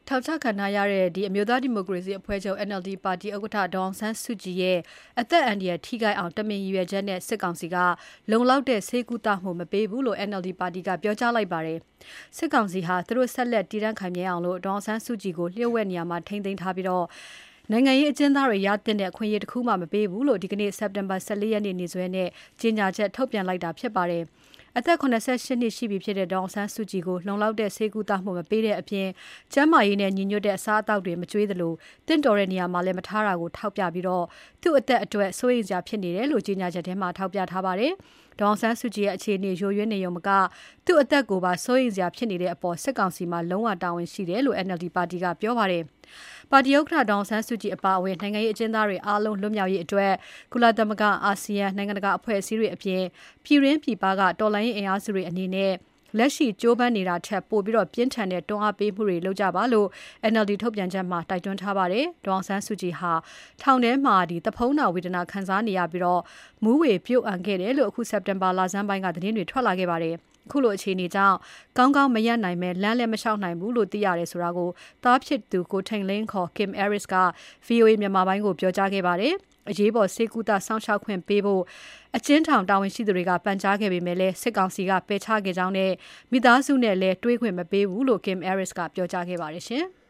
ထောက်ချခံထားရတဲ့အမျိုးသားဒီမိုကရေစီအဖွဲ့ချုပ် NLD ပါတီဥက္ကဋ္ဌဒေါ်အောင်ဆန်းစုကြည်ရဲ့အသက်အန္တရာယ်ထိခိုက်အောင်တမင်ရည်ရွယ်ချက်နဲ့စစ်ကောင်စီကလုံလောက်တဲ့ဆေးကုသမှုမပေးဘူးလို့ NLD ပါတီကပြောကြားလိုက်ပါတယ်။စစ်ကောင်စီဟာသူတို့ဆက်လက်တည်တံ့ခိုင်မြဲအောင်လို့ဒေါ်အောင်ဆန်းစုကြည်ကိုလျှို့ဝှက်နေရာမှာထိန်းသိမ်းထားပြီးနိုင်ငံရေးအကျဉ်းသားတွေရတဲ့အခွင့်အရေးတစ်ခုမှမပေးဘူးလို့ဒီကနေ့စက်တင်ဘာ14ရက်နေ့နေ့စွဲနဲ့ကြေညာချက်ထုတ်ပြန်လိုက်တာဖြစ်ပါတယ်။အသက်88နှစ်ရှိပြီဖြစ်တဲ့ဒေါအောင်ဆန်းစုကြည်ကိုလုံလောက်တဲ့ဆေးကုသမှုမပေးတဲ့အပြင်ကျန်းမာရေးနဲ့ညီညွတ်တဲ့အစားအသောက်တွေမကျွေးသလိုတင့်တော်တဲ့နေရာမှာလည်းမထားတာကိုထောက်ပြပြီးသူ့အသက်အတွက်စိုးရိမ်စရာဖြစ်နေတယ်လို့ကြေညာချက်ထဲမှာထောက်ပြထားပါတယ်။ဒေါအောင်ဆန်းစုကြည်ရဲ့အခြေအနေရိုးရွင်းနေုံမကသူ့အသက်ကိုပါစိုးရိမ်စရာဖြစ်နေတဲ့အပေါ်စစ်ကောင်စီမှာလုံးဝတာဝန်ရှိတယ်လို့ NLD ပါတီကပြောပါတယ်။ပါတီဥက္ကဋ္ဌဒေါအောင်ဆန်းစုကြည်အပါအဝင်နိုင်ငံရေးအကျဉ်းသားတွေအားလုံးလွတ်မြောက်ရေးအတွက်ကုလသမဂ္ဂအာဆီယံနိုင်ငံတကာအဖွဲ့အစည်းတွေအပြင်ပြည်ရင်းပြည်ပကတော်လှန်ရေးအင်အားစုတွေအနေနဲ့လက်ရှိကြိုးပမ်းနေတာထက်ပိုပြီးပြင်းထန်တဲ့တွန်းအားပေးမှုတွေလုပ်ကြပါလို့ NLD ထုတ်ပြန်ချက်မှာတိုက်တွန်းထားပါတယ်။ဒေါအောင်ဆန်းစုကြည်ဟာထောင်ထဲမှာသဖုံးနာဝေဒနာခံစားနေရပြီးမူးဝေပြုတ်အံခဲ့တယ်လို့အခုစက်တင်ဘာလဆန်းပိုင်းကသတင်းတွေထွက်လာခဲ့ပါတယ်။ခုလိုအခြေအနေကြောင့်ကောင်းကောင်းမရက်နိုင်မဲ့လမ်းလည်းမလျှောက်နိုင်ဘူးလို့သိရတယ်ဆိုတာကိုသားဖြစ်သူကိုထိန်လင်းခေါ် Kim Aris က VOA မြန်မာပိုင်းကိုပြောကြားခဲ့ပါတယ်။အရေးပေါ်ဆေးကုသစောင့်ရှောက်ခွင့်ပေးဖို့အကျဉ်းထောင်တာဝန်ရှိသူတွေကပန်ကြားခဲ့ပေမဲ့လည်းစစ်ကောင်စီကပယ်ချခဲ့ကြောင်းနဲ့မိသားစုနဲ့လည်းတွေးခွင့်မပေးဘူးလို့ Kim Aris ကပြောကြားခဲ့ပါတယ်ရှင်။